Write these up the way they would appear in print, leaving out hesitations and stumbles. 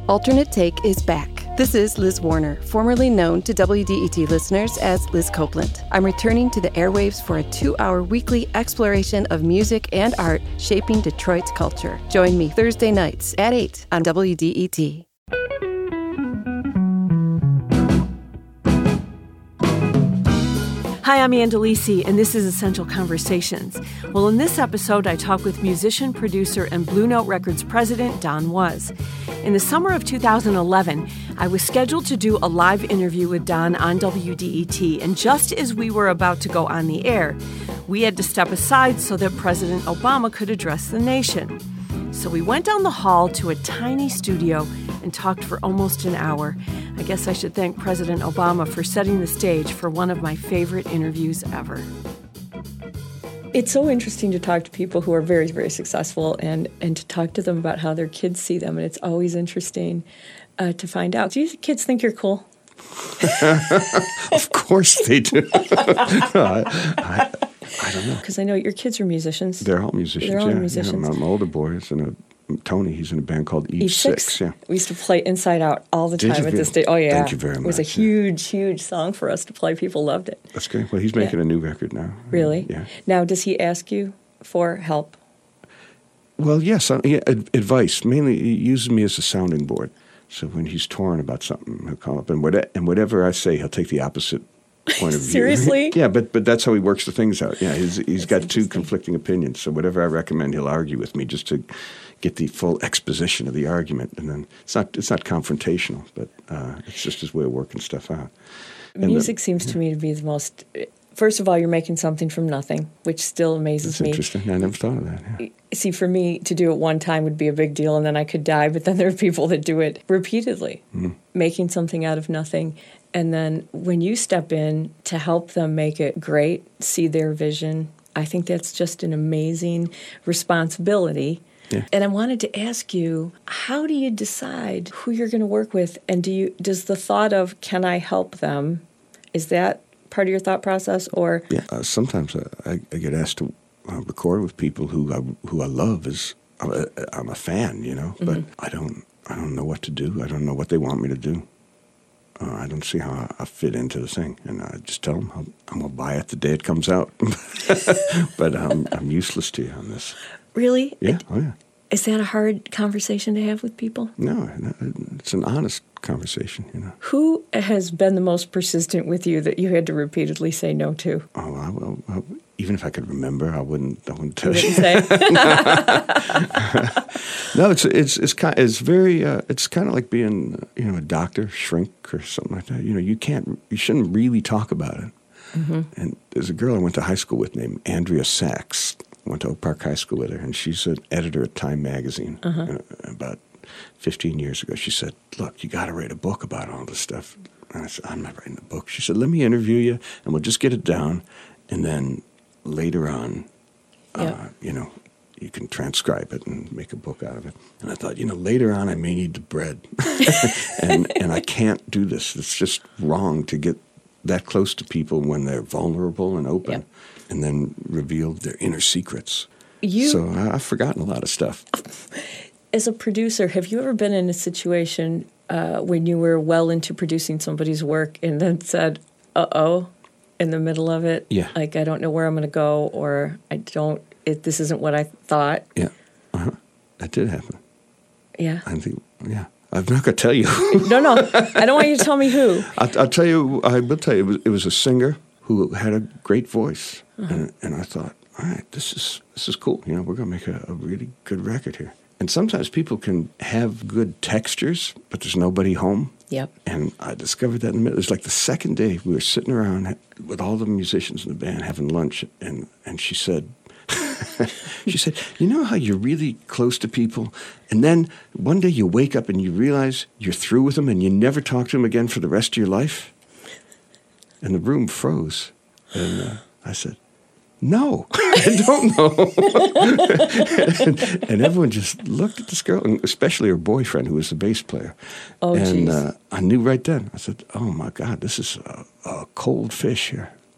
Alternate Take is back. This is Liz Warner, formerly known to WDET listeners as Liz Copeland. I'm returning to the airwaves for a 2-hour weekly exploration of music and art shaping Detroit's culture. Join me Thursday nights at 8 on WDET. Hi, I'm Andalisi, and this is Essential Conversations. Well, in this episode, I talk with musician, producer, and Blue Note Records president Don Was. In the summer of 2011, I was scheduled to do a live interview with Don on WDET, and just as we were about to go on the air, we had to step aside so that President Obama could address the nation. So we went down the hall to a tiny studio and talked for almost an hour. I guess I should thank President Obama for setting the stage for one of my favorite interviews ever. It's so interesting to talk to people who are very, very successful and to talk to them about how their kids see them. And it's always interesting to find out. Do you kids think you're cool? Of course they do. I don't know. Because I know your kids are musicians. They're all musicians. They're all musicians. Yeah, my older boy is Tony, he's in a band called E6. Yeah. We used to play Inside Out all the time at this stage. Oh, yeah. Thank you very much. It was a huge, huge song for us to play. People loved it. That's great. Well, he's making a new record now. Really? Yeah. Now, does he ask you for help? Well, yes. Advice. Mainly, he uses me as a sounding board. So when he's torn about something, he'll come up, and whatever I say, he'll take the opposite point of view. Seriously? Yeah, but that's how he works the things out. Yeah, he's got two conflicting opinions. So whatever I recommend, he'll argue with me just to get the full exposition of the argument. And then it's not confrontational, but it's just his way of working stuff out. Music seems to me to be the most. First of all, you're making something from nothing, which still amazes me. That's interesting. I never thought of that. Yeah. See, for me, to do it one time would be a big deal, and then I could die. But then there are people that do it repeatedly, making something out of nothing. And then when you step in to help them make it great, see their vision, I think that's just an amazing responsibility. Yeah. And I wanted to ask you, how do you decide who you're going to work with? And does the thought of, can I help them, is that part of your thought process? Or sometimes I get asked to record with people who I love. I'm a fan, but I don't know what to do. I don't know what they want me to do. I don't see how I fit into the thing, and I just tell them I'm gonna buy it the day it comes out. But I'm useless to you on this. Really? Yeah. Oh yeah. Is that a hard conversation to have with people? No, it's an honest conversation, Who has been the most persistent with you that you had to repeatedly say no to? Oh, well, even if I could remember, I wouldn't tell you. Say. No, it's kind of like being a doctor, shrink, or something like that. You shouldn't really talk about it. Mm-hmm. And there's a girl I went to high school with named Andrea Sachs. I went to Oak Park High School with her, and she's an editor at Time Magazine. About 15 years ago, she said, "Look, you got to write a book about all this stuff." And I said, "I'm not writing a book." She said, "Let me interview you, and we'll just get it down, and then later on, you can transcribe it and make a book out of it." And I thought, later on I may need the bread. and I can't do this. It's just wrong to get that close to people when they're vulnerable and open and then reveal their inner secrets. So I've forgotten a lot of stuff. As a producer, have you ever been in a situation when you were well into producing somebody's work and then said, uh-oh, in the middle of it? Yeah. Like, I don't know where I'm going to go, or this isn't what I thought. Yeah. That did happen. Yeah. I think, I'm not going to tell you. No. I don't want you to tell me who. I'll tell you. I will tell you. It was a singer who had a great voice, and I thought, all right, this is cool. We're going to make a really good record here. And sometimes people can have good textures, but there's nobody home. Yep. And I discovered that in the middle. It was like the second day we were sitting around with all the musicians in the band having lunch, and she said, you know how you're really close to people, and then one day you wake up and you realize you're through with them and you never talk to them again for the rest of your life? And the room froze. And I said, no, I don't know. and everyone just looked at this girl, and especially her boyfriend, who was the bass player. Oh, and I knew right then. I said, oh, my God, this is a cold fish here.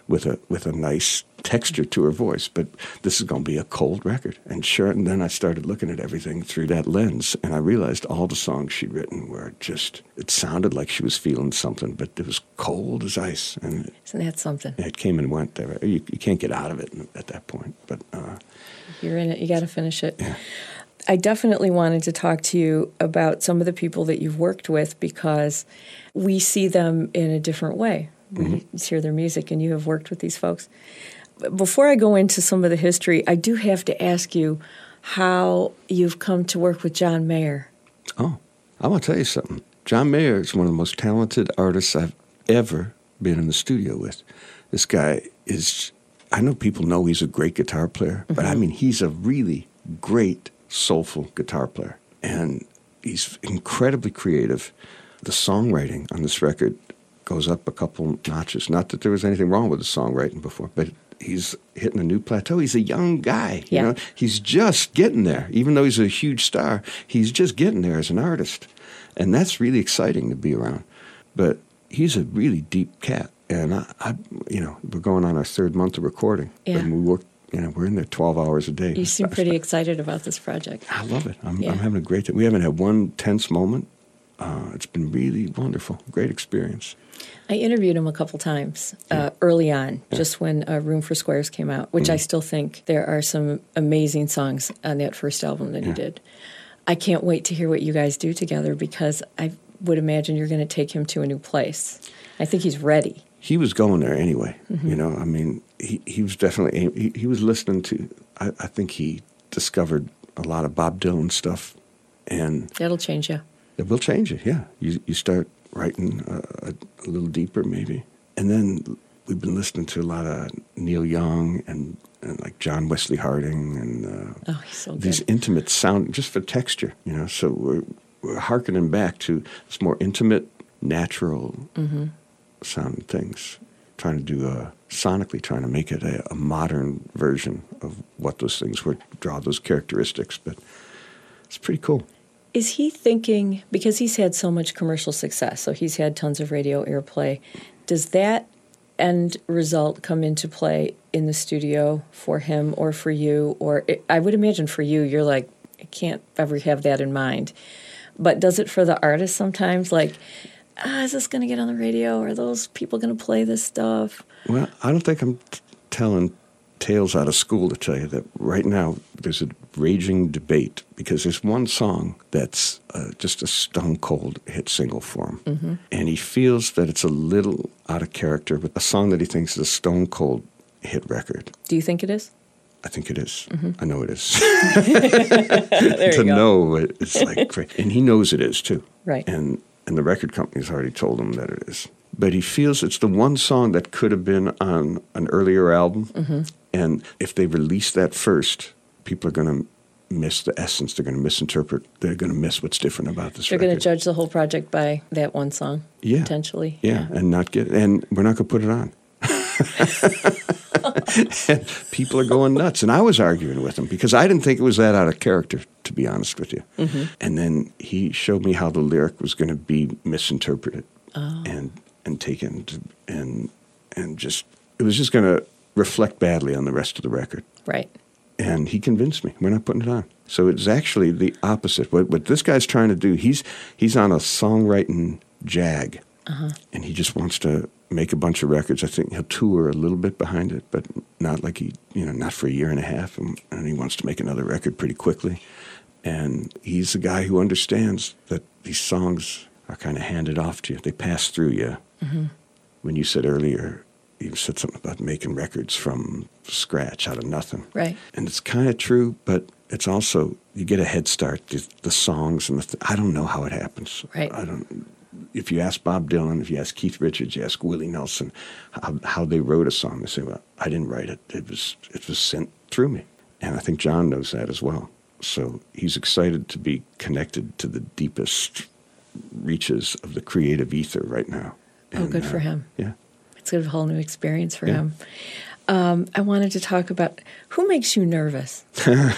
with a nice texture to her voice. But this is going to be a cold record. And sure, and then I started looking at everything through that lens, and I realized all the songs she'd written were just, it sounded like she was feeling something, but it was cold as ice. And isn't that something? it came and went there. You can't get out of it at that point. But you're in it. You got to finish it. Yeah. I definitely wanted to talk to you about some of the people that you've worked with, because we see them in a different way. We hear their music, and you have worked with these folks. Before I go into some of the history, I do have to ask you how you've come to work with John Mayer. Oh, I want to tell you something. John Mayer is one of the most talented artists I've ever been in the studio with. This guy is, I know people know he's a great guitar player, but I mean, he's a really great, soulful guitar player. And he's incredibly creative. The songwriting on this record goes up a couple notches. Not that there was anything wrong with the songwriting before, but he's hitting a new plateau. He's a young guy. Yeah. You know? He's just getting there. Even though he's a huge star, he's just getting there as an artist. And that's really exciting to be around. But he's a really deep cat. And I we're going on our third month of recording. Yeah. And we work, we're in there 12 hours a day. You seem pretty excited about this project. I love it. I'm having a great time. We haven't had one tense moment. It's been really wonderful. Great experience. I interviewed him a couple times early on, just when Room for Squares came out, which I still think there are some amazing songs on that first album that he did. I can't wait to hear what you guys do together, because I would imagine you're going to take him to a new place. I think he's ready. He was going there anyway. I mean, he was definitely, he was listening to, I think he discovered a lot of Bob Dylan stuff. And That'll change you. it will change you, yeah. You start writing a little deeper maybe. And then we've been listening to a lot of Neil Young and like John Wesley Harding and he's so good. these intimate sound, just for texture, So we're hearkening back to this more intimate, natural sounding things, trying to do sonically, trying to make it a modern version of what those things were, draw those characteristics. But it's pretty cool. Is he thinking, because he's had so much commercial success, so he's had tons of radio airplay, does that end result come into play in the studio for him or for you? Or I would imagine for you, you're like, I can't ever have that in mind. But does it for the artist sometimes? Like, is this going to get on the radio? Are those people going to play this stuff? Well, I don't think I'm telling tales out of school to tell you that right now there's a raging debate, because there's one song that's just a stone cold hit single for him. And he feels that it's a little out of character, but a song that he thinks is a stone cold hit record. Do you think it is? I think it is. I know it is. There you to go. know it's like great. And he knows it is too. Right. And the record company's already told him that it is. But he feels it's the one song that could have been on an earlier album. And if they release that first, people are going to miss the essence. They're going to misinterpret. They're going to miss what's different about this They're record. going to judge the whole project by that one song, potentially. Yeah, and we're not going to put it on. And people are going nuts. And I was arguing with him because I didn't think it was that out of character, to be honest with you. And then he showed me how the lyric was going to be misinterpreted and taken and just, it was just going to reflect badly on the rest of the record. Right. And he convinced me, we're not putting it on. So it's actually the opposite. What this guy's trying to do, he's on a songwriting jag. And he just wants to make a bunch of records. I think he'll tour a little bit behind it, but not like not for a year and a half. And he wants to make another record pretty quickly. And he's a guy who understands that these songs are kind of handed off to you. They pass through you. When you said earlier, you said something about making records from scratch, out of nothing. Right. And it's kind of true, but it's also, you get a head start. The songs and I don't know how it happens. Right. If you ask Bob Dylan, if you ask Keith Richards, you ask Willie Nelson how they wrote a song, they say, well, I didn't write it. It was sent through me. And I think John knows that as well. So he's excited to be connected to the deepest reaches of the creative ether right now. And, good for him. Yeah. It's a whole new experience for him. I wanted to talk about who makes you nervous.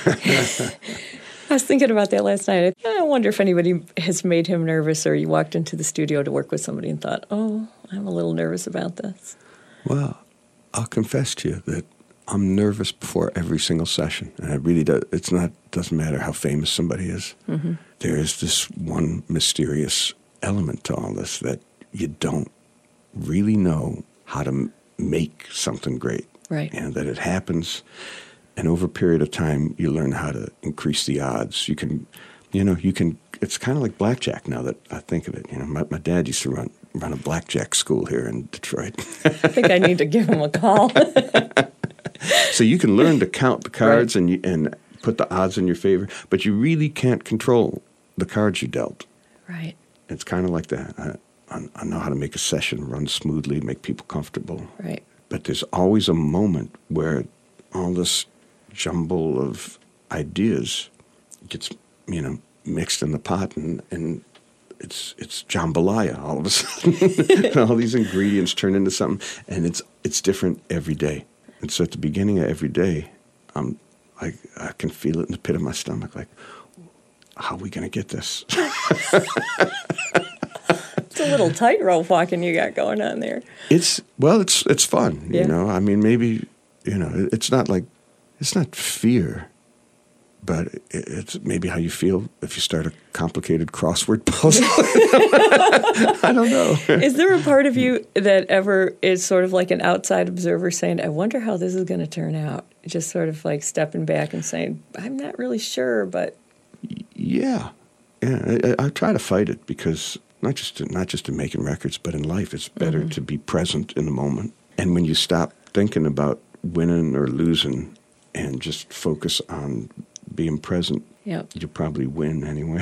I was thinking about that last night. I wonder if anybody has made him nervous, or you walked into the studio to work with somebody and thought, oh, I'm a little nervous about this. Well, I'll confess to you that I'm nervous before every single session, and I really doesn't matter how famous somebody is. Mm-hmm. There is this one mysterious element to all this that you don't really know how to make something great. Right. And that it happens, and over a period of time, you learn how to increase the odds. You can, it's kind of like blackjack now that I think of it. My dad used to run a blackjack school here in Detroit. I think I need to give him a call. So you can learn to count the cards right. and put the odds in your favor, but you really can't control the cards you dealt. Right. It's kind of like that. I know how to make a session run smoothly, make people comfortable. Right. But there's always a moment where all this jumble of ideas gets, mixed in the pot, and it's jambalaya all of a sudden. All these ingredients turn into something, and it's different every day. And so at the beginning of every day, I can feel it in the pit of my stomach, like, how are we going to get this? It's a little tightrope walking you got going on there. It's fun, Yeah. I mean, maybe, it's not fear, but it's maybe how you feel if you start a complicated crossword puzzle. I don't know. Is there a part of you that ever is sort of like an outside observer saying, I wonder how this is going to turn out? Just sort of like stepping back and saying, I'm not really sure, but... Yeah. I try to fight it because not just in making records, but in life, it's better to be present in the moment. And when you stop thinking about winning or losing and just focus on being present, Yep. you'll probably win anyway.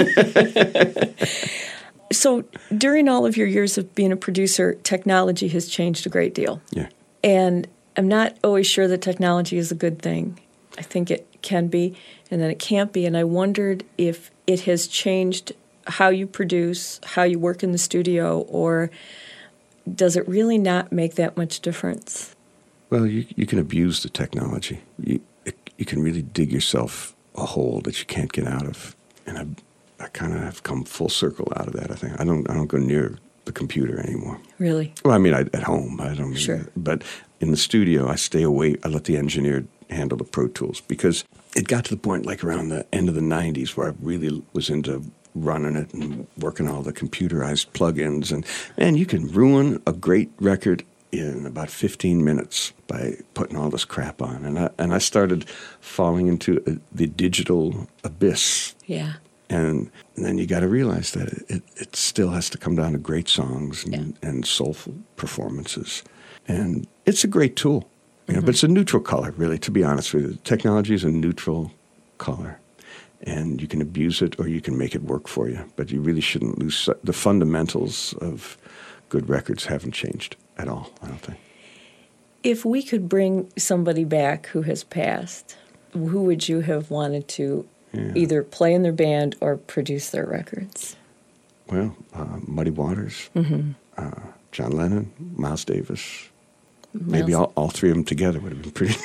So during all of your years of being a producer, technology has changed a great deal. Yeah. And I'm not always sure that technology is a good thing. I think it can be, and then it can't be. And I wondered if it has changed how you produce, how you work in the studio, or does it really not make that much difference? Well, you can abuse the technology. You can really dig yourself a hole that you can't get out of. And I kind of have come full circle out of that, I think. I don't go near the computer anymore. Really? Well, I mean, at home. I don't. Sure. But in the studio, I stay away. I let the engineer handle the Pro Tools because it got to the point like around the end of the 90s where I really was into running it and working all the computerized plugins. And you can ruin a great record in about 15 minutes by putting all this crap on. And I started falling into the digital abyss. Yeah. And then you got to realize that it still has to come down to great songs and soulful performances. And it's a great tool, but it's a neutral color, really, to be honest with you. Technology is a neutral color. And you can abuse it or you can make it work for you. But you really shouldn't lose the fundamentals of good records haven't changed at all, I don't think. If we could bring somebody back who has passed, who would you have wanted to either play in their band or produce their records? Well, Muddy Waters, John Lennon, Miles Davis. Maybe all three of them together would have been pretty.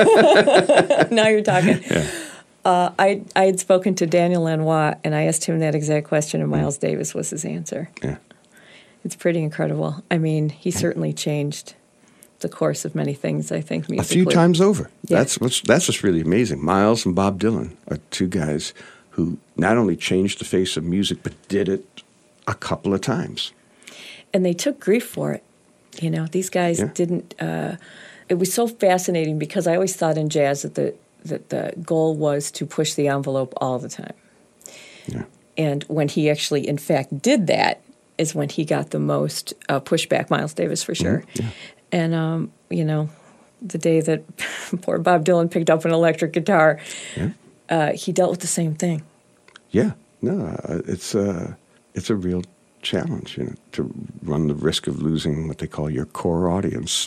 Now you're talking. Yeah. I had spoken to Daniel Lanois, and I asked him that exact question, and Miles Davis was his answer. Yeah. It's pretty incredible. I mean, he certainly changed the course of many things, I think, musically. A few times over. Yeah. That's what's really amazing. Miles and Bob Dylan are two guys who not only changed the face of music, but did it a couple of times. And they took grief for it. These guys didn't... it was so fascinating because I always thought in jazz that the goal was to push the envelope all the time. Yeah. And when he actually, in fact, did that is when he got the most pushback, Miles Davis for sure. Yeah. And, the day that poor Bob Dylan picked up an electric guitar, he dealt with the same thing. Yeah. No, it's a real challenge, to run the risk of losing what they call your core audience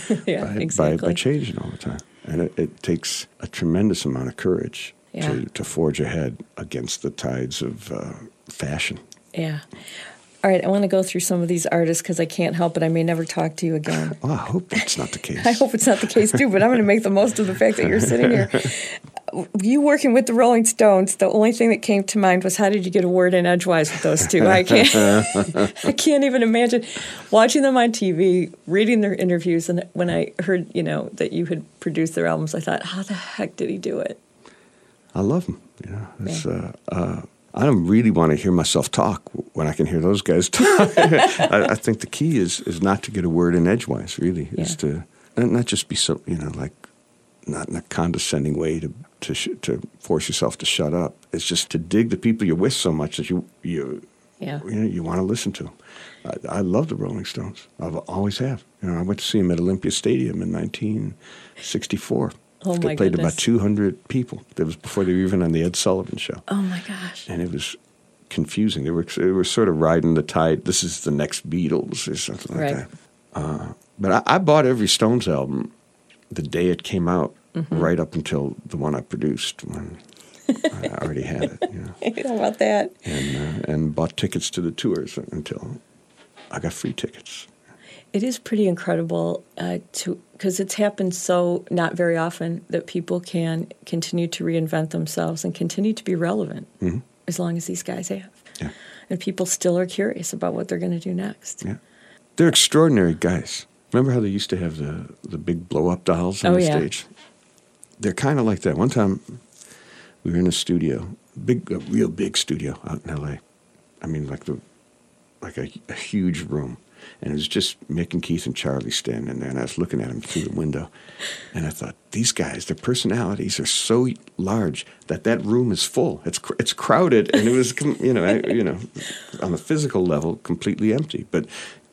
by changing all the time. And it takes a tremendous amount of courage to forge ahead against the tides of fashion. Yeah. All right, I want to go through some of these artists because I can't help it. I may never talk to you again. Well, I hope that's not the case. I hope it's not the case, too, but I'm going to make the most of the fact that you're sitting here. You working with the Rolling Stones, the only thing that came to mind was how did you get a word in edgewise with those two? I can't even imagine watching them on TV, reading their interviews, and when I heard, that you had produced their albums, I thought, how the heck did he do it? I love them. I don't really want to hear myself talk when I can hear those guys talk. I think the key is not to get a word in edgewise, really. Yeah. Is to not just be so, like, not in a condescending way to force yourself to shut up. It's just to dig the people you're with so much that you want to listen to them. I love the Rolling Stones. I've always have. I went to see them at Olympia Stadium in 1964. Oh, they played about 200 people. That was before they were even on the Ed Sullivan Show. Oh, my gosh. And it was confusing. They were sort of riding the tide. This is the next Beatles or something like that. But I bought every Stones album the day it came out, right up until the one I produced when I already had it. How about that? And bought tickets to the tours until I got free tickets. It is pretty incredible because it's happened so not very often that people can continue to reinvent themselves and continue to be relevant as long as these guys have. Yeah. And people still are curious about what they're going to do next. Yeah. They're extraordinary guys. Remember how they used to have the big blow-up dolls on the stage? They're kind of like that. One time we were in a studio, a real big studio out in L.A. I mean, like a huge room. And it was just Mick and Keith and Charlie standing there, and I was looking at them through the window, and I thought, these guys, their personalities are so large that room is full. It's crowded, and it was on a physical level completely empty. But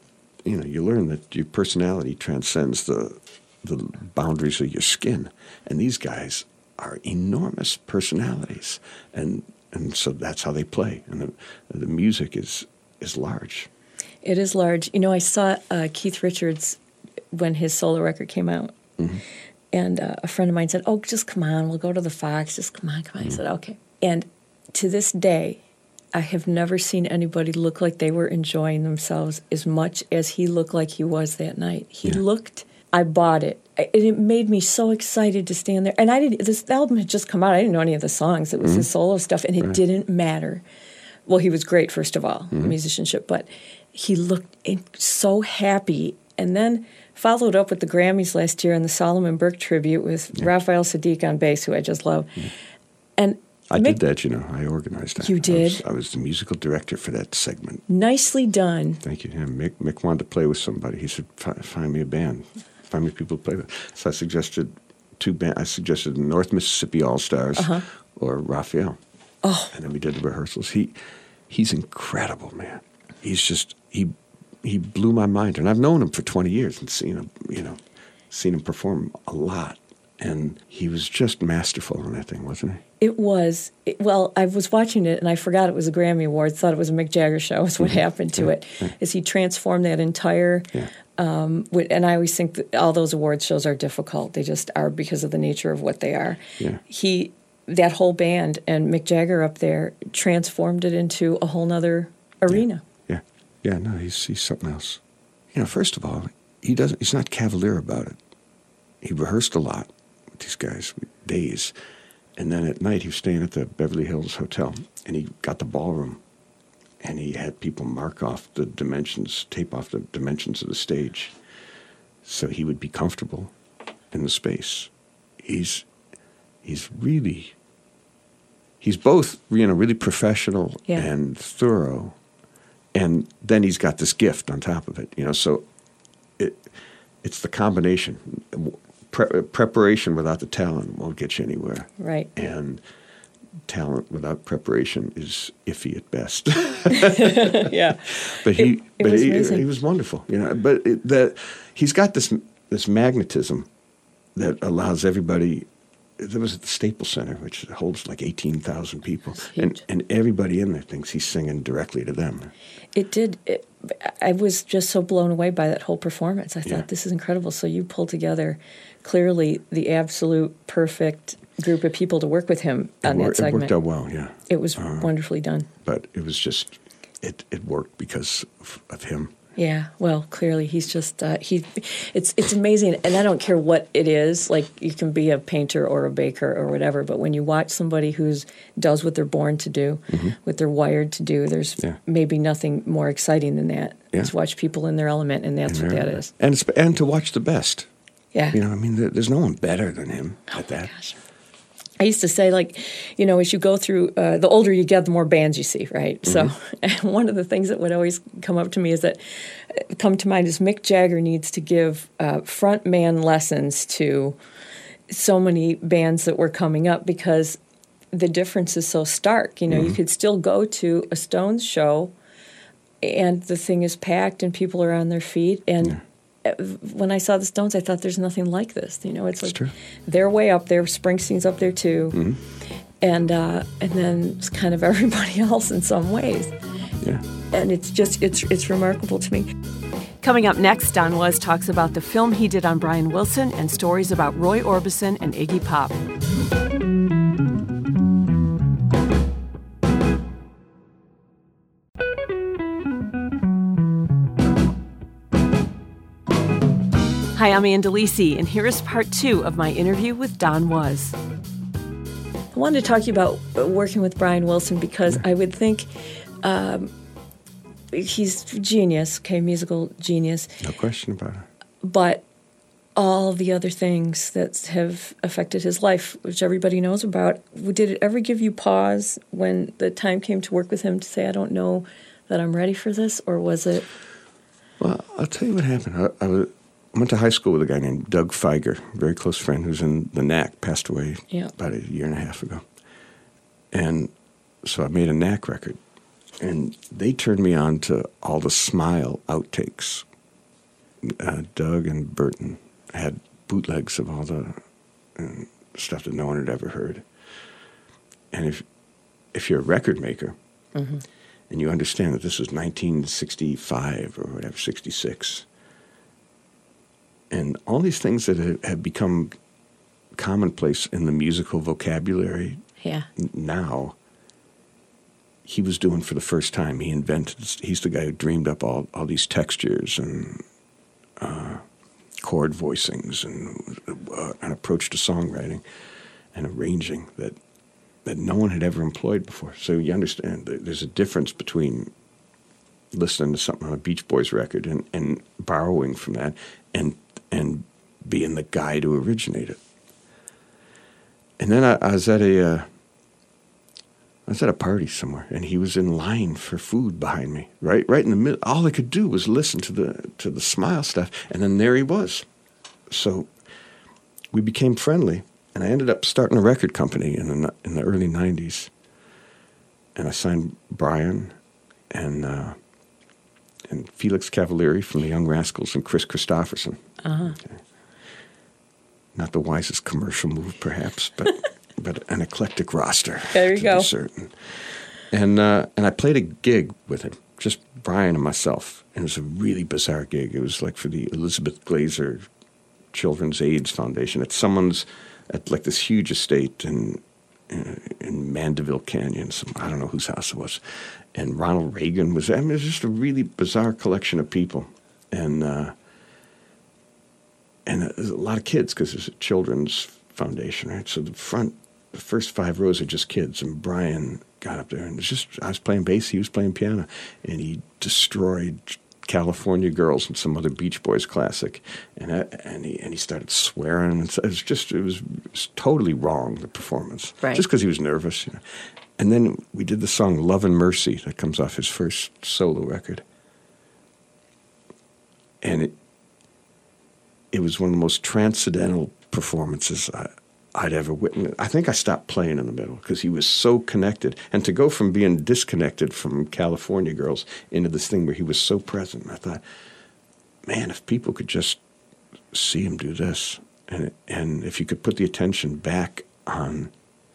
you learn that your personality transcends the boundaries of your skin, and these guys are enormous personalities, and so that's how they play, and the music is large. It is large. I saw Keith Richards when his solo record came out, and a friend of mine said, "Oh, just come on, we'll go to the Fox. Just come on." I said, "Okay." And to this day, I have never seen anybody look like they were enjoying themselves as much as he looked like he was that night. He looked. I bought it. It made me so excited to stand there. And this album had just come out. I didn't know any of the songs. It was his solo stuff, and it didn't matter. Well, he was great, first of all, musicianship, but he looked so happy, and then followed up with the Grammys last year and the Solomon Burke tribute with Raphael Sadiq on bass, who I just love. And I did that, I organized that. You did? I was the musical director for that segment. Nicely done. Thank you. Yeah, Mick wanted to play with somebody. He said, find me a band. Find me people to play with. So I suggested two bands. I suggested the North Mississippi All-Stars or Raphael. Oh. And then we did the rehearsals. He's incredible, man. He's just he blew my mind, and I've known him for 20 years and seen him perform a lot, and he was just masterful on that thing, wasn't he? It was. Well, I was watching it, and I forgot it was a Grammy Award. Thought it was a Mick Jagger show. Is what happened to it. Is he transformed that entire. And I always think that all those awards shows are difficult. They just are because of the nature of what they are. Yeah. That whole band and Mick Jagger up there transformed it into a whole nother arena. Yeah, no, he's something else. First of all, he's not cavalier about it. He rehearsed a lot with these guys, days. And then at night, he was staying at the Beverly Hills Hotel, and he got the ballroom, and he had people mark off the dimensions, tape off the dimensions of the stage, so he would be comfortable in the space. He's both, really professional and thorough. And then he's got this gift on top of it, So it's the combination. Preparation without the talent won't get you anywhere. Right. And talent without preparation is iffy at best. Yeah. But he was wonderful, But he's got this magnetism that allows everybody. There was at the Staples Center, which holds like 18,000 people, and everybody in there thinks he's singing directly to them. It did. I was just so blown away by that whole performance. I thought, this is incredible. So you pulled together, clearly, the absolute perfect group of people to work with him on that segment. It worked out well, yeah. It was wonderfully done. But it was just it worked because of him. Yeah, well, clearly he's just it's amazing, and I don't care what it is. Like, you can be a painter or a baker or whatever, but when you watch somebody does what they're born to do, what they're wired to do, there's maybe nothing more exciting than that. Yeah. To watch people in their element, and that's what that is. And to watch the best. Yeah, I mean, there's no one better than him at that. Gosh. I used to say, like, as you go through, the older you get, the more bands you see, right? So one of the things that would always come to mind is Mick Jagger needs to give front man lessons to so many bands that were coming up, because the difference is so stark. You could still go to a Stones show and the thing is packed and people are on their feet, and when I saw the Stones, I thought there's nothing like this. It's like true. They're way up there. Springsteen's up there too, and then it's kind of everybody else in some ways. Yeah, and it's remarkable to me. Coming up next, Don Was talks about the film he did on Brian Wilson and stories about Roy Orbison and Iggy Pop. Hi, I'm Ann Delisi, and here is part 2 of my interview with Don Was. I wanted to talk to you about working with Brian Wilson, because I would think he's genius, musical genius. No question about it. But all the other things that have affected his life, which everybody knows about, did it ever give you pause when the time came to work with him to say, I don't know that I'm ready for this, or was it? Well, I'll tell you what happened. I went to high school with a guy named Doug Feiger, a very close friend who's in the Knack, passed away about a year and a half ago. And so I made a Knack record, and they turned me on to all the Smile outtakes. Doug and Burton had bootlegs of all the stuff that no one had ever heard. And if you're a record maker, and you understand that this was 1965 or whatever, 66, and all these things that have become commonplace in the musical vocabulary now, he was doing for the first time. He's the guy who dreamed up all these textures and chord voicings and an approach to songwriting and arranging that no one had ever employed before. So you understand there's a difference between listening to something on a Beach Boys record and borrowing from that and being the guy to originate it. And then I was at a party somewhere, and he was in line for food behind me, right in the middle. All I could do was listen to the Smile stuff, and then there he was. So we became friendly, and I ended up starting a record company in the early 90s. And I signed Brian and Felix Cavalieri from the Young Rascals and Chris Christopherson. Okay. Not the wisest commercial move, perhaps, but an eclectic roster. There you go. Be certain. And I played a gig with him, just Brian and myself, and it was a really bizarre gig. It was like for the Elizabeth Glaser Children's AIDS Foundation at like this huge estate in Mandeville Canyon. I don't know whose house it was. And Ronald Reagan was there. I mean, it was just a really bizarre collection of people. And there's a lot of kids because it's a children's foundation, right? So the first 5 rows are just kids. And Brian got up there, and I was playing bass, he was playing piano, and he destroyed California Girls and some other Beach Boys classic, and he started swearing. And it was totally wrong, the performance, right. Just because he was nervous. And then we did the song "Love and Mercy" that comes off his first solo record, and it was one of the most transcendental performances I'd ever witnessed. I think I stopped playing in the middle because he was so connected. And to go from being disconnected from California Girls into this thing where he was so present, I thought, man, if people could just see him do this, and if you could put the attention back on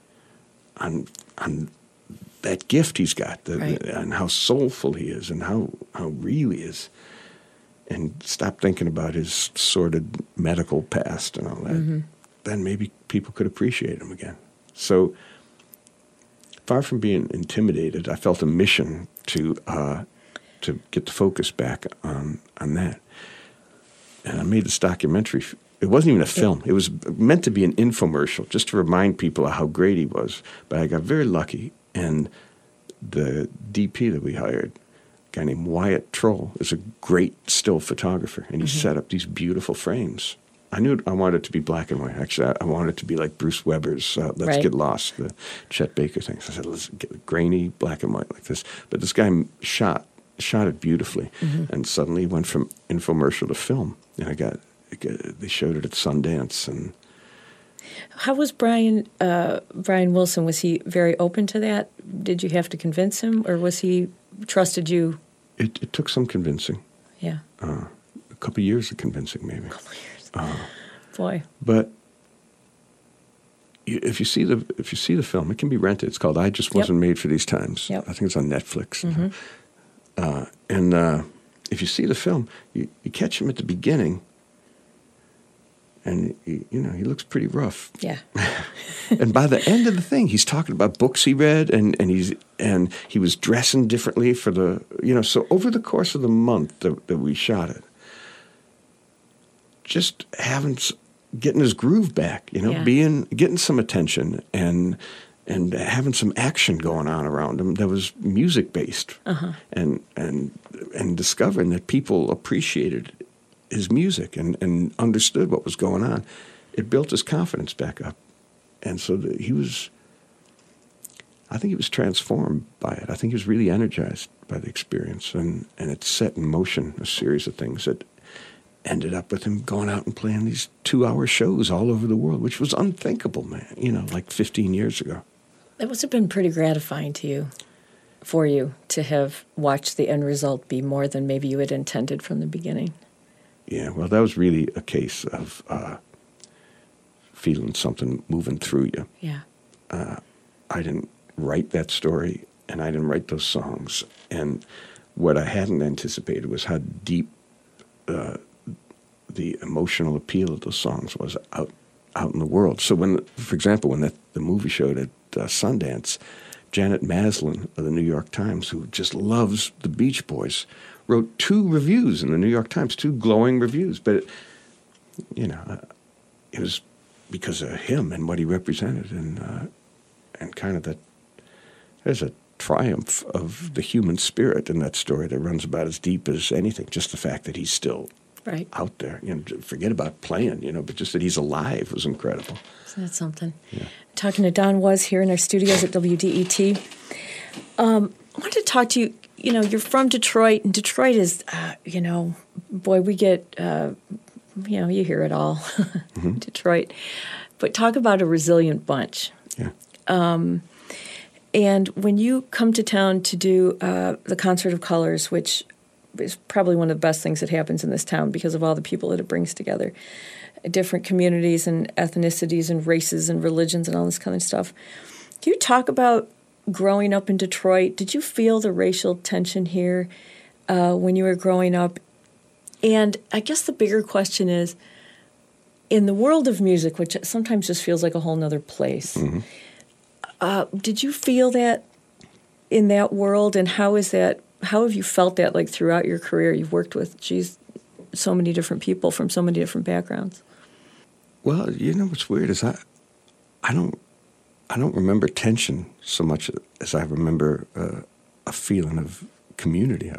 that gift he's got, right. And how soulful he is, and how real he is, and stop thinking about his sordid medical past and all that, then maybe people could appreciate him again. So far from being intimidated, I felt a mission to get the focus back on that. And I made this documentary. It wasn't even a film. It was meant to be an infomercial, just to remind people of how great he was. But I got very lucky, and the DP that we hired, a guy named Wyatt Troll, is a great still photographer, and he set up these beautiful frames. I knew I wanted it to be black and white. Actually, I wanted it to be like Bruce Weber's Let's Get Lost, the Chet Baker thing. So I said, let's get grainy black and white like this. But this guy shot it beautifully, and suddenly it went from infomercial to film. And they showed it at Sundance. And how was Brian Wilson? Was he very open to that? Did you have to convince him, or was he trusted you? It took some convincing. Yeah. A couple of years of convincing, maybe. A couple of years. Boy. But if you see the film, it can be rented. It's called "I Just Wasn't Made for These Times." Yep. I think it's on Netflix. And if you see the film, you catch him at the beginning, and he looks pretty rough. Yeah. And by the end of the thing, he's talking about books he read, and he was dressing differently for the So over the course of the month that we shot it, just getting his groove back, getting some attention and having some action going on around him that was music based, and discovering that people appreciated his music and understood what was going on. It built his confidence back up, and so I think he was transformed by it. I think he was really energized by the experience, and it set in motion a series of things that ended up with him going out and playing these 2-hour shows all over the world, which was unthinkable, man, like 15 years ago. That must have been pretty gratifying for you to have watched the end result be more than maybe you had intended from the beginning. Yeah, well, that was really a case of feeling something moving through you. Yeah. I didn't write that story, and I didn't write those songs. And what I hadn't anticipated was how deep the emotional appeal of those songs was out in the world. So for example, when the movie showed at Sundance, Janet Maslin of the New York Times, who just loves the Beach Boys, wrote 2 reviews in the New York Times, 2 glowing reviews. But it was because of him and what he represented, and kind of that. There's a triumph of the human spirit in that story that runs about as deep as anything. Just the fact that he's still out there. Forget about playing, but just that he's alive was incredible. Isn't that something? Yeah. Talking to Don Was here in our studios at WDET. I wanted to talk to you. You're from Detroit, and Detroit is, boy, we get, you hear it all, Detroit. But talk about a resilient bunch. Yeah. And when you come to town to do the Concert of Colors, which is probably one of the best things that happens in this town because of all the people that it brings together, different communities and ethnicities and races and religions and all this kind of stuff. Can you talk about growing up in Detroit? Did you feel the racial tension here when you were growing up? And I guess the bigger question is, in the world of music, which sometimes just feels like a whole nother place, did you feel that in that world, and how have you felt that like throughout your career? You've worked with, so many different people from so many different backgrounds. Well, what's weird is I don't remember tension so much as I remember a feeling of community.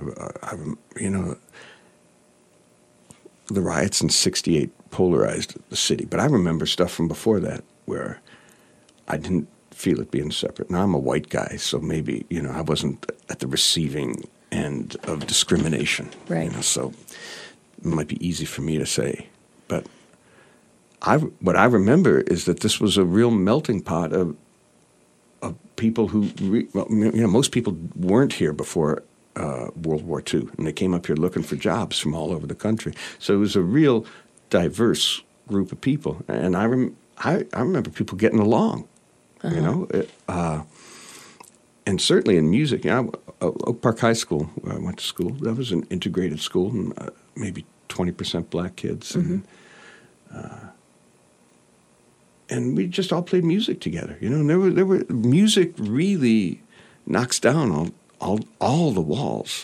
The riots in '68 polarized the city, but I remember stuff from before that where I didn't feel it being separate. Now I'm a white guy, so maybe I wasn't at the receiving end of discrimination. Right. So it might be easy for me to say, but what I remember is that this was a real melting pot of people who most people weren't here before World War II, and they came up here looking for jobs from all over the country. So it was a real diverse group of people, and I remember people getting along. And certainly in music, Oak Park High School, where I went to school, that was an integrated school, and maybe 20% black kids, and we just all played music together. And there were music really knocks down all the walls.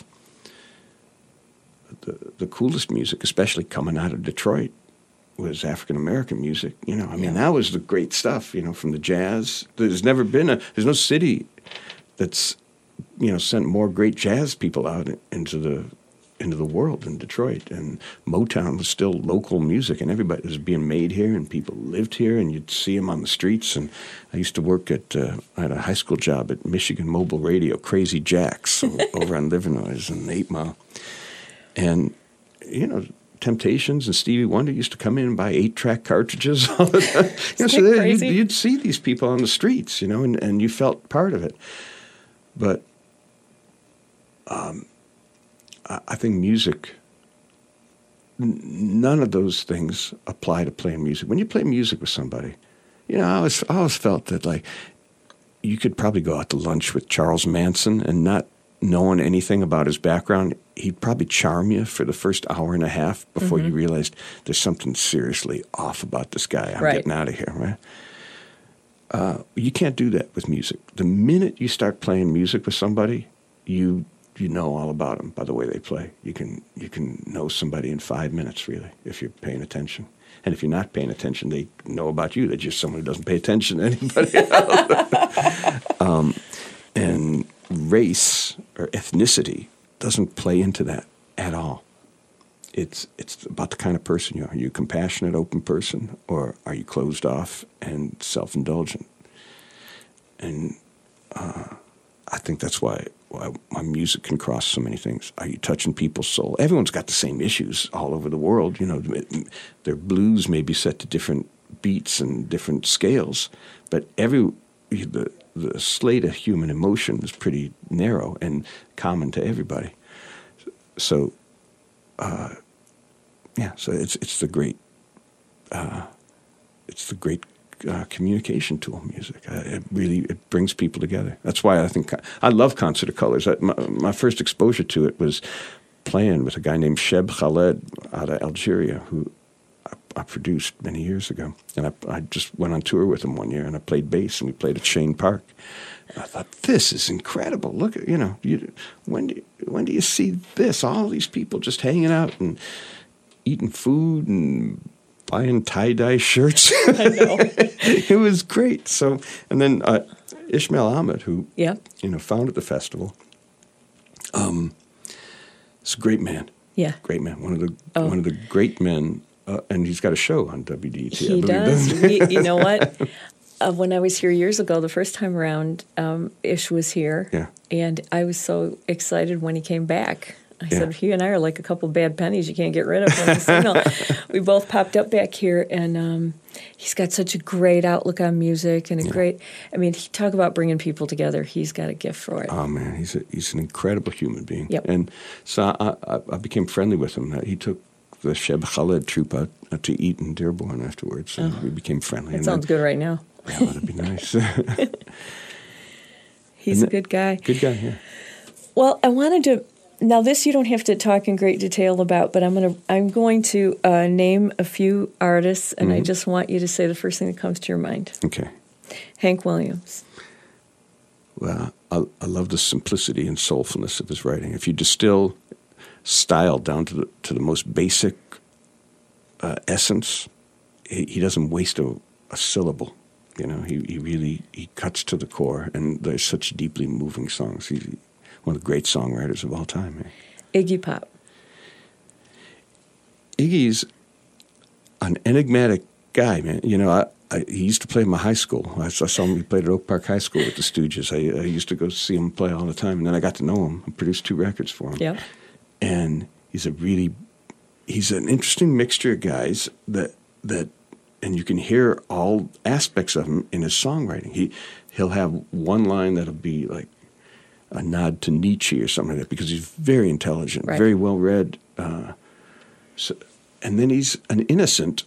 The coolest music, especially coming out of Detroit, was African American music. You know, I mean, that was the great stuff. You know, from the jazz. There's no city that's, you know, sent more great jazz people out into the world than Detroit. And Motown was still local music, and everybody was being made here, and people lived here, and you'd see them on the streets. And I used to work I had a high school job at Michigan Mobile Radio, Crazy Jacks, over on Livernois and 8 Mile. And, you know, Temptations and Stevie Wonder used to come in and buy 8-track cartridges all the time. You know, so you'd see these people on the streets, you know, and you felt part of it. But I think music, none of those things apply to playing music. When you play music with somebody, you know, I always felt that, like, you could probably go out to lunch with Charles Manson and not knowing anything about his background, he'd probably charm you for the first hour and a half before you realized there's something seriously off about this guy. I'm getting out of here, right? You can't do that with music. The minute you start playing music with somebody, you know all about them by the way they play. You can know somebody in 5 minutes, really, if you're paying attention. And if you're not paying attention, they know about you. They're just someone who doesn't pay attention to anybody else. And race or ethnicity doesn't play into that at all. It's about the kind of person you are. Are you a compassionate, open person, or are you closed off and self-indulgent? And I think that's why my music can cross so many things. Are you touching people's soul? Everyone's got the same issues all over the world. You know, their blues may be set to different beats and different scales, but the slate of human emotion is pretty narrow and common to everybody. So, so it's the great communication tool, music. It brings people together. That's why I think I love Concert of Colors. My first exposure to it was playing with a guy named Cheb Khaled out of Algeria, who I produced many years ago. And I just went on tour with him one year, and I played bass, and we played at Cheyne Park. And I thought, this is incredible. Look at, you know, when do you see this? All these people just hanging out and eating food and buying tie-dye shirts. I know. It was great. So, and then Ishmael Ahmed, who founded the festival, is a great man. Yeah, great man. One of the great men. And he's got a show on WDET. He does. You know what? When I was here years ago, the first time around, Ish was here, and I was so excited when he came back. I said, he and I are like a couple bad pennies you can't get rid of on the signal. We both popped up back here, and he's got such a great outlook on music and talk about bringing people together. He's got a gift for it. Oh, man, he's an incredible human being. Yep. And so I became friendly with him. He took the Cheb Khaled troupe out to eat in Dearborn afterwards, and we became friendly. That sounds good right now. Yeah, that'd be nice. He's a good guy. Good guy, yeah. Well, I wanted to. Now, this you don't have to talk in great detail about, but I'm going to name a few artists, and I just want you to say the first thing that comes to your mind. Okay. Hank Williams. Well, I love the simplicity and soulfulness of his writing. If you distill style down to the most basic essence, he doesn't waste a syllable. You know, he cuts to the core, and there's such deeply moving songs. He's one of the great songwriters of all time. Man. Iggy Pop. Iggy's an enigmatic guy, man. You know, he used to play in my high school. I saw him. He played at Oak Park High School with the Stooges. I used to go see him play all the time, and then I got to know him. I produced 2 records for him. Yeah. And he's an interesting mixture of guys that and you can hear all aspects of him in his songwriting. He'll have one line that'll be like a nod to Nietzsche or something like that, because he's very intelligent, very well read. And then he's an innocent.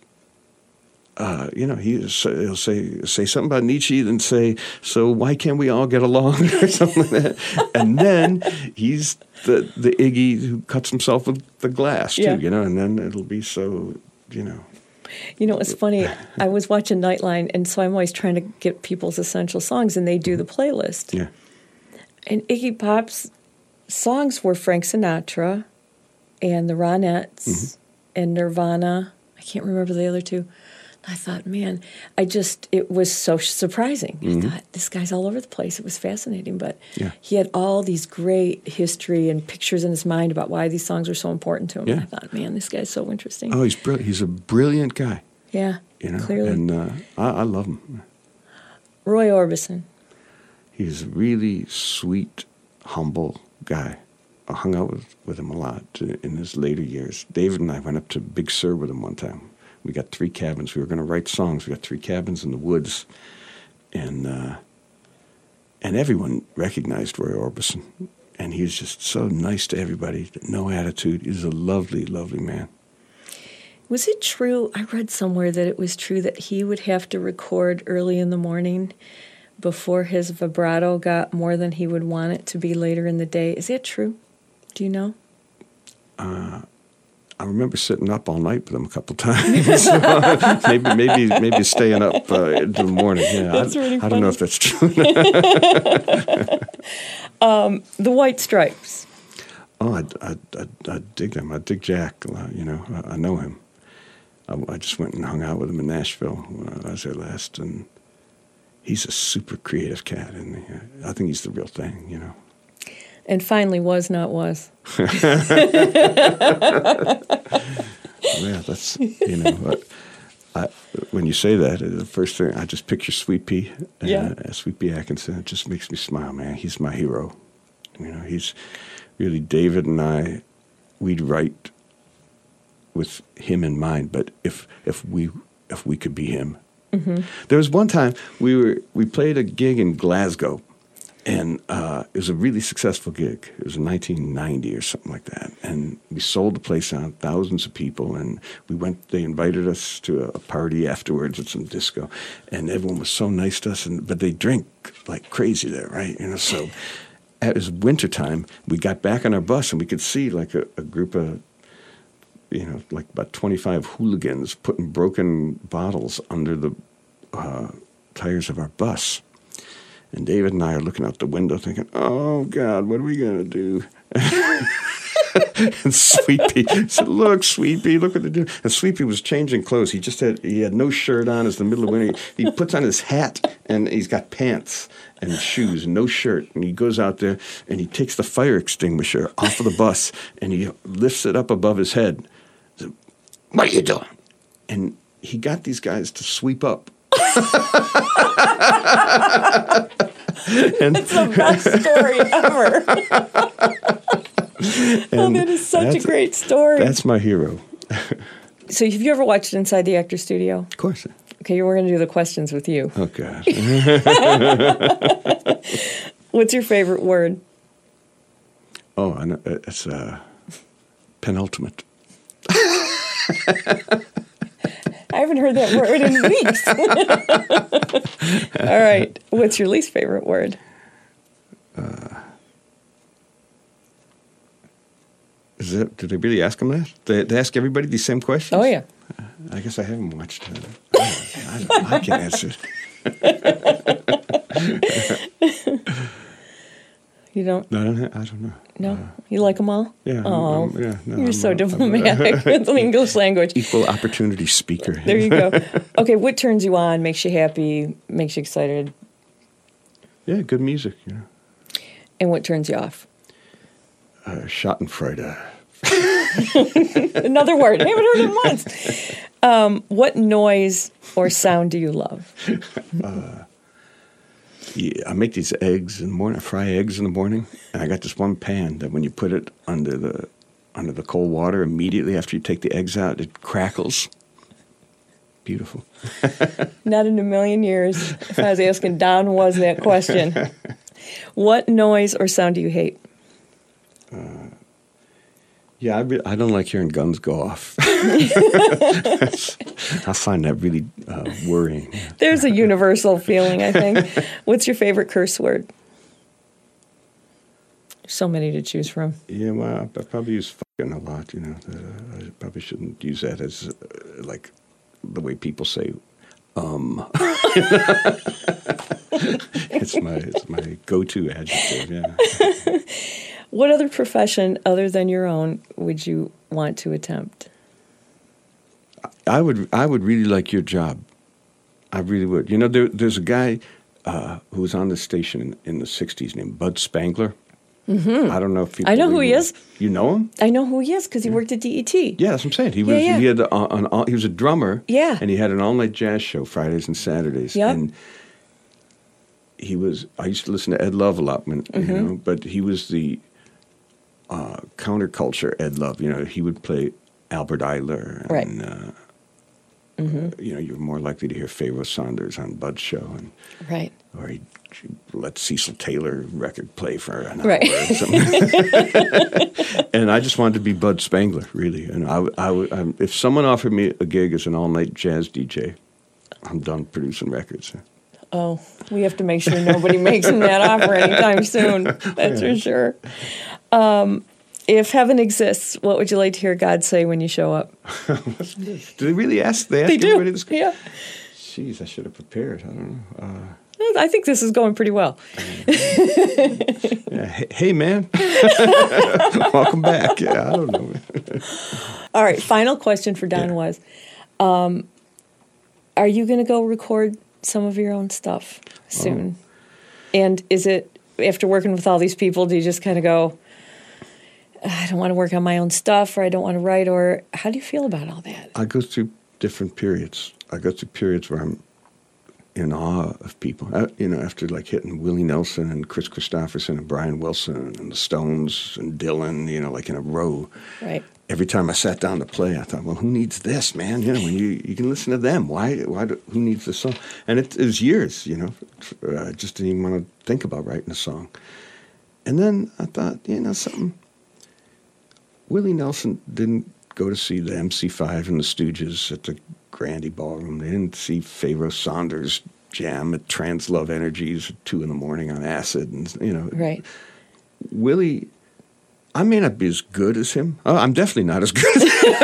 He'll say something about Nietzsche, then say, so why can't we all get along, or something like that. And then he's the Iggy who cuts himself with the glass too, and then it'll be so, You know, it's funny. I was watching Nightline, and so I'm always trying to get people's essential songs, and they do the playlist. Yeah. And Iggy Pop's songs were Frank Sinatra and the Ronettes and Nirvana. I can't remember the other two. I thought, man, it was so surprising. I thought, this guy's all over the place. It was fascinating, but he had all these great history and pictures in his mind about why these songs were so important to him. And I thought, man, this guy's so interesting. Oh, he's brilliant. He's a brilliant guy. Yeah, clearly. And I love him. Roy Orbison. He's a really sweet, humble guy. I hung out with him a lot in his later years. David and I went up to Big Sur with him one time. We got 3 cabins. We were going to write songs. We got 3 cabins in the woods. And everyone recognized Roy Orbison. And he was just so nice to everybody, no attitude. He was a lovely, lovely man. Was it true, I read somewhere that it was true that he would have to record early in the morning before his vibrato got more than he would want it to be later in the day? Is that true? Do you know? I remember sitting up all night with him a couple times. maybe staying up into the morning. Yeah, that's really funny. I don't know if that's true. The White Stripes. Oh, I dig them. I dig Jack. I know him. I just went and hung out with him in Nashville when I was there last, and he's a super creative cat, and I think he's the real thing. And finally, Was Not Was. Yeah, that's, when you say that, the first thing, I just picture Sweet Pea. Sweet Pea Atkinson. It just makes me smile, man. He's my hero. He's really, David and I, we'd write with him in mind, but if we could be him. There was one time we played a gig in Glasgow, and it was a really successful gig. It was in 1990 or something like that. And we sold the place out, thousands of people. And they invited us to a party afterwards at some disco. And everyone was so nice to us. But they drink like crazy there, right? So it was wintertime. We got back on our bus and we could see like a group of, like about 25 hooligans putting broken bottles under the tires of our bus. And David and I are looking out the window thinking, oh, God, what are we going to do? And Sweet Pea said, look, Sweet Pea, look what they're doing. And Sweet Pea was changing clothes. He had no shirt on. It's the middle of winter. He puts on his hat, and he's got pants and shoes and no shirt. And he goes out there, and he takes the fire extinguisher off of the bus, and he lifts it up above his head. Said, what are you doing? And he got these guys to sweep up. It's the best story ever. That is such a great story. That's my hero. So have you ever watched Inside the Actors Studio? Of course. Okay, we're going to do the questions with you. Oh, God. What's your favorite word? Oh, I know. It's penultimate. I haven't heard that word in weeks. All right. What's your least favorite word? Did they really ask them that? They ask everybody these same questions? Oh, yeah. I guess I haven't watched it. I can't answer it. You don't? No, I don't know. No? You like them all? Yeah. Oh, I'm so diplomatic with the English language. Equal opportunity speaker. There you go. Okay, what turns you on, makes you happy, makes you excited? Yeah, good music. And what turns you off? Schadenfreude. Another word. I haven't heard it once. What noise or sound do you love? I make these eggs in the morning. I fry eggs in the morning, and I got this one pan that when you put it under the cold water, immediately after you take the eggs out, it crackles. Beautiful. Not in a million years. If I was asking Don Was that question. What noise or sound do you hate? I don't like hearing guns go off. I find that really worrying. There's a universal feeling, I think. What's your favorite curse word? There's so many to choose from. Yeah, well, I probably use fucking a lot, I probably shouldn't use that as, like, the way people say, It's my go-to adjective, yeah. What other profession other than your own would you want to attempt? I would really like your job. I really would. You know, there's a guy who was on the station in the 60s named Bud Spangler. Mm-hmm. I don't know if you... I know who he is. You know him? I know who he is because he worked at DET. Yeah, that's what I'm saying. He was a drummer. Yeah. And he had an all-night jazz show Fridays and Saturdays. Yep. And I used to listen to Ed Love a lot, you know, but he was the counterculture Ed Love. You know, he would play Albert Eiler. And, right. You know, you're more likely to hear Pharoah Sanders on Bud's show. And, right. Or he'd let Cecil Taylor record play for an hour right. or something. And I just wanted to be Bud Spangler, really. And I would, if someone offered me a gig as an all-night jazz DJ, I'm done producing records. Oh, we have to make sure nobody makes him that offer anytime soon. That's for sure. If heaven exists, what would you like to hear God say when you show up? Do they really ask? They do. Everybody this? Yeah. Jeez, I should have prepared. I don't know. I think this is going pretty well. Yeah. Hey, man. Welcome back. Yeah, I don't know. All right, final question for Don was, are you going to go record some of your own stuff soon? And is it, after working with all these people, do you just kind of go, I don't want to work on my own stuff, or I don't want to write, or how do you feel about all that? I go through different periods. I go through periods where I'm in awe of people. You know, after like hitting Willie Nelson and Chris Christopherson and Brian Wilson and the Stones and Dylan, you know, like in a row. Right. Every time I sat down to play, I thought, well, who needs this, man? You know, when you can listen to them. Who needs this song? And it was years, you know. I just didn't even want to think about writing a song. And then I thought, you know, something. Willie Nelson didn't go to see the MC5 and the Stooges at the Grandy Ballroom. They didn't see Pharoah Sanders jam at Trans Love Energies at 2 a.m. on acid. And, you know. Right. Willie, I may not be as good as him. Oh, I'm definitely not as good as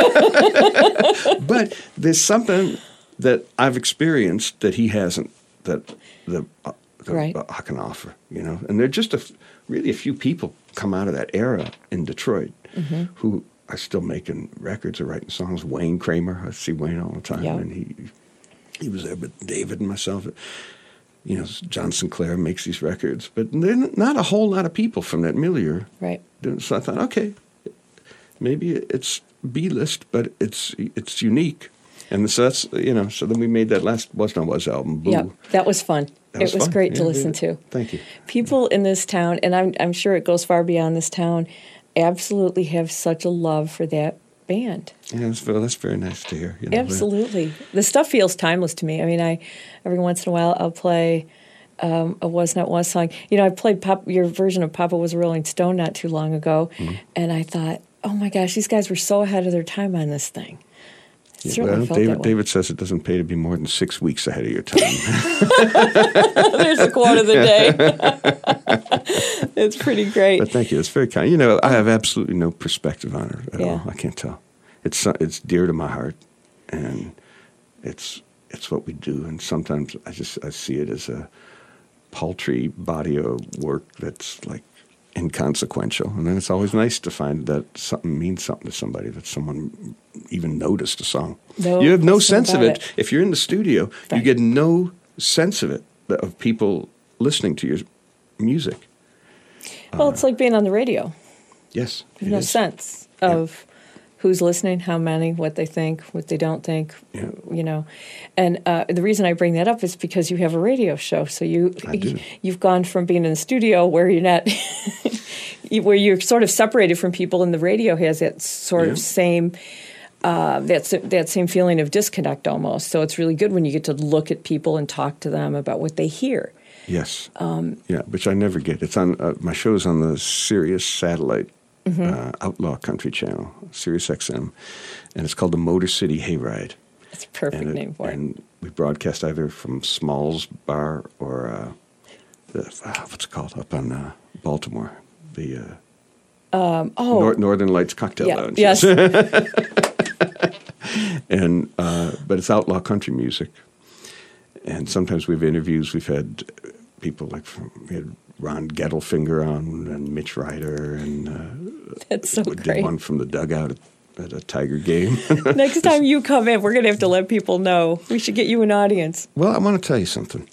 him. But there's something that I've experienced that he hasn't, that right. I can offer, you know. And there are just really a few people come out of that era in Detroit who are still making records or writing songs. Wayne Kramer, I see Wayne all the time, and he was there. But David and myself, you know, John Sinclair makes these records, but there are not a whole lot of people from that milieu. Right. So I thought, okay, maybe it's B-list, but it's unique. And so that's, you know, so then we made that last Was Not Was album, Boo. Yeah, that was fun. It was fun. great to listen to. Thank you. People in this town, and I'm sure it goes far beyond this town, absolutely have such a love for that band. Yeah, that's very nice to hear. You know, absolutely. The stuff feels timeless to me. I mean, every once in a while I'll play a Was Not Was song. You know, I played your version of Papa Was a Rolling Stone not too long ago, and I thought, oh my gosh, these guys were so ahead of their time on this thing. Well, David says it doesn't pay to be more than 6 weeks ahead of your time. There's a quote of the day. It's pretty great. But thank you. It's very kind. You know, I have absolutely no perspective on it at all. I can't tell. It's dear to my heart, and it's what we do. And sometimes I see it as a paltry body of work that's like inconsequential. And then it's always nice to find that something means something to somebody, that someone even noticed a song. You have no sense of it. If you're in the studio, you get no sense of it, of people listening to your music. Well, it's like being on the radio. Yes. There's no sense of who's listening, how many, what they think, what they don't think, you know. And the reason I bring that up is because you have a radio show. So you've gone from being in the studio where you're not, where you're sort of separated from people, and the radio has that sort of same, that same feeling of disconnect almost. So it's really good when you get to look at people and talk to them about what they hear. Yes. Which I never get. It's on my show's on the Sirius satellite Outlaw Country Channel, Sirius XM, and it's called the Motor City Hayride. That's a perfect name for it. And we broadcast either from Smalls Bar or what's it called up on Baltimore, the Northern Lights Cocktail Lounge. Yes. And but it's outlaw country music, and sometimes we have interviews. We've had people we had Ron Gettelfinger on, and Mitch Ryder, and that's so did great. one from the dugout at a Tiger game. Next time you come in, we're going to have to let people know. We should get you an audience. Well, I want to tell you something.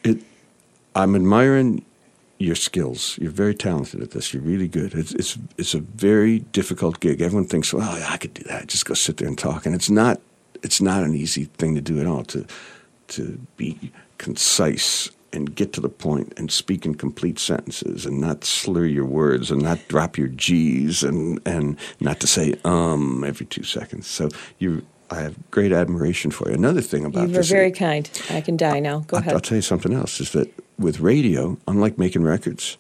I'm admiring your skills. You're very talented at this. You're really good. It's a very difficult gig. Everyone thinks, well, I could do that. Just go sit there and talk. And it's not an easy thing to do at all, to be concise and get to the point and speak in complete sentences and not slur your words and not drop your G's and not to say every 2 seconds. So I have great admiration for you. Another thing about this... You were very kind. I can die now. Go ahead. I'll tell you something else, is that with radio, unlike making records,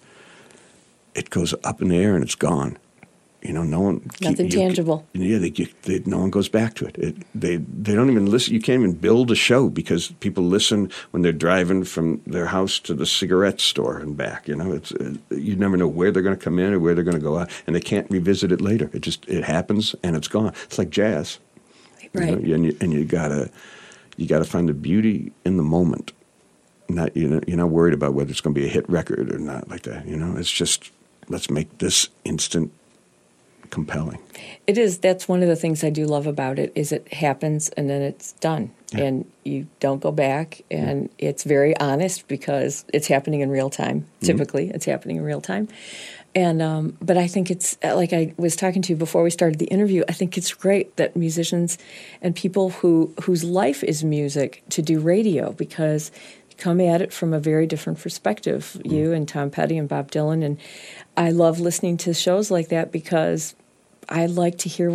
it goes up in the air and it's gone. No one... Nothing tangible. No one goes back to it. They don't even listen. You can't even build a show because people listen when they're driving from their house to the cigarette store and back. You never know where they're going to come in or where they're going to go out, and they can't revisit it later. It happens and it's gone. It's like jazz. Right. And you gotta find the beauty in the moment. You're not worried about whether it's going to be a hit record or not like that. It's just, let's make this instant compelling. It is. That's one of the things I do love about it, is it happens and then it's done. Yeah. And you don't go back, and it's very honest because it's happening in real time. Typically, it's happening in real time. And but I think it's, like I was talking to you before we started the interview, I think it's great that musicians and people whose life is music to do radio, because you come at it from a very different perspective, you and Tom Petty and Bob Dylan. And I love listening to shows like that because I like to hear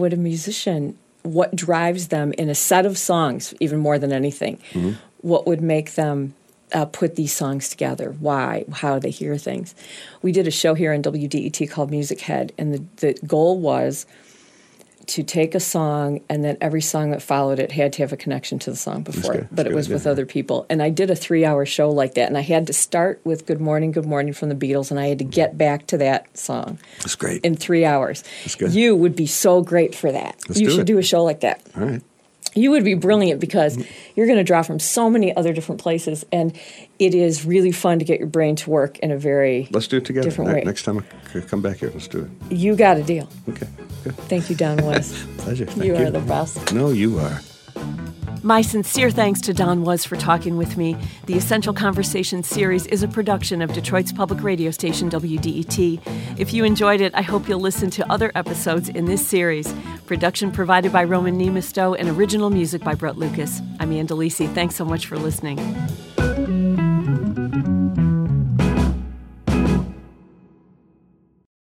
what drives them in a set of songs, even more than anything. Mm-hmm. What would make them put these songs together, why, how they hear things. We did a show here on WDET called Music Head, and the goal was to take a song, and then every song that followed it had to have a connection to the song before it, but it was with other people. And I did a 3-hour show like that, and I had to start with Good Morning from the Beatles, and I had to get back to that song. That's great. In 3 hours. That's good. You would be so great for that. You should do a show like that. All right. You would be brilliant because you're going to draw from so many other different places, and it is really fun to get your brain to work in a very Let's do it together. Different way. Next time I come back here, let's do it. You got a deal. Okay, good. Thank you, Don Was. Pleasure. Thank you are the best. No, you are. My sincere thanks to Don Was for talking with me. The Essential Conversations series is a production of Detroit's public radio station, WDET. If you enjoyed it, I hope you'll listen to other episodes in this series. Production provided by Roman Nemisto and original music by Brett Lucas. I'm Ann Delisi. Thanks so much for listening.